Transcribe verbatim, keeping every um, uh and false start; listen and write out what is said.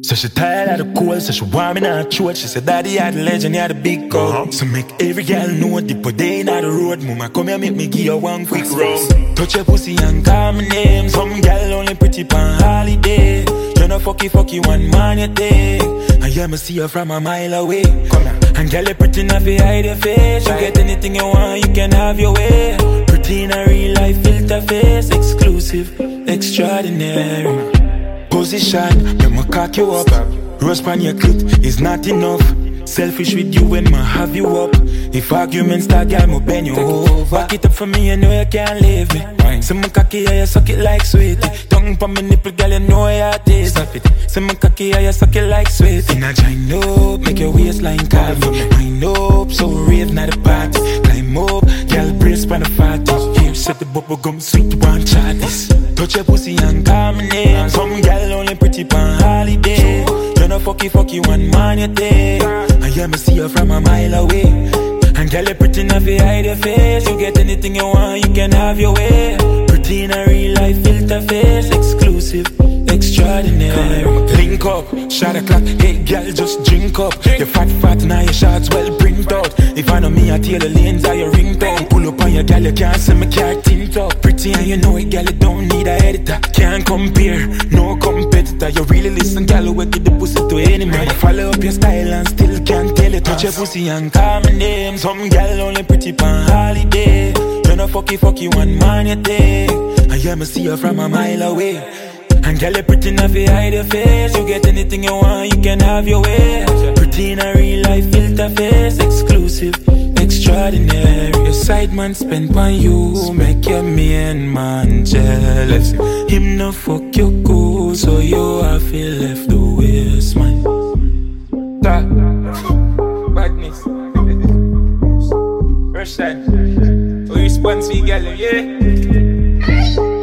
So she tired of the cold, so she want me not throat. She said, Daddy, you're the legend, you're the big girl. Uh-huh. So make every girl know the put day in the road. Mama, come here, make me give you one quick round. Touch your pussy and call my name. Some girl only pretty pan holiday. You know fucky fucky one man you take. And yeah, me see you from a mile away. Come here. And girl, you pretty enough to hide your face. You get anything you want, you can have your way. Pretty in a real life, filter face. Exclusive, extraordinary. Position, let me cock you up. Rose pan your clit is not enough. Selfish with you when I have you up. If arguments start, girl, me bend you over. Back it up for me, you know you can't leave me. Say my cocky, yeah, you suck it like sweetie. Tongue pa my nipple, girl, you know you taste. Stop it. Say my cocky, yeah, you suck it like sweetie. Inna join up, make your waistline calm. Wind up, so rave not the party. Climb up, girl, brace pan the fatty. Here, set the bubble gum sweet, one chat this. Touch your pussy and call my name. Some girl only pretty pan holiday. You know fucky fucky one man you take. And yeah, me see you from a mile away. And girl, you pretty enough to hide your face. You get anything you want, you can have your way. Pretty in a real life, filter face. Exclusive, extraordinary. Link up, shot a clock. Hey girl, just drink up. Your fat fat, now your shots well print out. If I know me, I tell the lanes are your ringtone. Pull up on your girl, you can't see me car tint up. Pretty and you know it, girl, you don't need a editor. Can't compare, no competitor. You really listen, girl, we get the pussy to any man. You follow up your style and still can't tell it. Touch your pussy and call my name. Some girl only pretty pan holiday. You know fucky fucky one man you take. And yeah, me see you from a mile away. And girl, you pretty enough to hide your face. You get anything you want, you can have your way. Pretty in a real life, filter face. Exclusive, extraordinary. Your side man spend on you, make your main man jealous. Him no fuck you cool, so you have feel left the waste, man. Badness. Russian. We response to girl, yeah.